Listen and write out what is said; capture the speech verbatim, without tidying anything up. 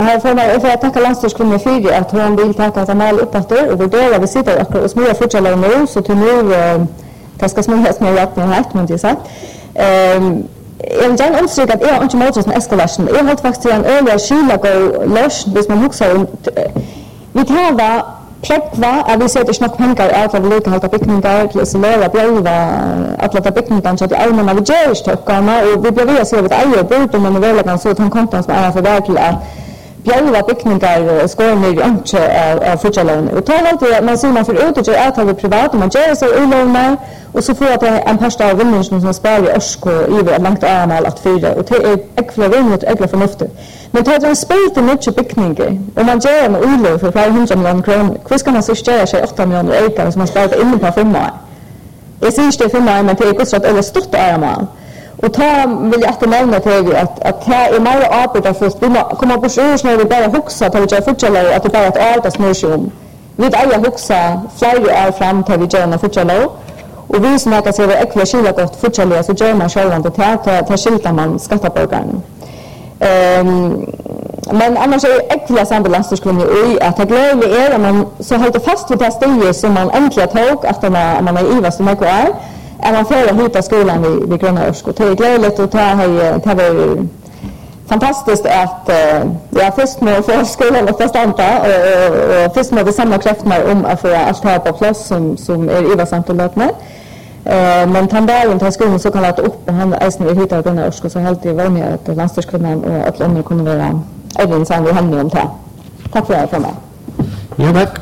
Här får man för att tacka landstyrskvinnan för att hon vill tacka att mal uppåt och vurdera vi sitter och smörja fortsätta nu så till nu det ska smörjas med hjälp med rätt men det sagt. Ehm jag vill gärna understryka att jag har inte motsatt med eskalation. Jag har faktiskt en öliga kyla gå lös hvis man huxar om vi tar va präkva att vi sätter snack pengar ut av lika halta byggningar till isolera bjälva alla byggningar så att allmänna vi gör stockarna och vi börjar se att äger bort om man väl kan så att han kontant som är för där till att bjälva byggningar skål ner inte av fortsättningen. Och tar alltid man ser man för ut och gör avtal privat man gör så olåna och så får att en pasta av vinningen som spelar i Orsko i långt armal att fyra och det är äckla vinnet äckla förnuftigt. Men tar en spel till mycket byggningar och man gör en olån för flera hundra miljoner kronor. Hur ska man så störa sig åtta miljoner ökar som man spelar in på fem år? Jag ser inte fem år men det är också att det är stort armal. Och ta vill jag att nämna till att att här är mer arbete för att vi kommer på så när vi bara huxa till att fortsätta att det bara ett allt snösjum. Vi där huxa flera år fram till vi gör fortsätta och vi som att se det äckla skilla gott fortsätta så gör man själva det här ta skilta man skatteborgarna. Ehm men annars är det äckla sambelastorskvinna i att det glädje är att man så håller fast vid det steget som man äntligen tog efter när man är i vad som är kvar. Är man för hit av skolan vid, vid Gröna Orsko. Det är glädjligt att ta här, det var fantastiskt att uh, jag först med att få skolan att förstanta och, och, och först med att samla krafterna om att få allt här på plats som, som är ivasamt och löpande. Uh, men tandagen till skolan så kan låta upp och han är vid hit av Gröna Orsko så har alltid varit med att landstyrskvinnan och alla andra kunde vara överens med henne om det. Tack för att jag kom med. Ja, tack.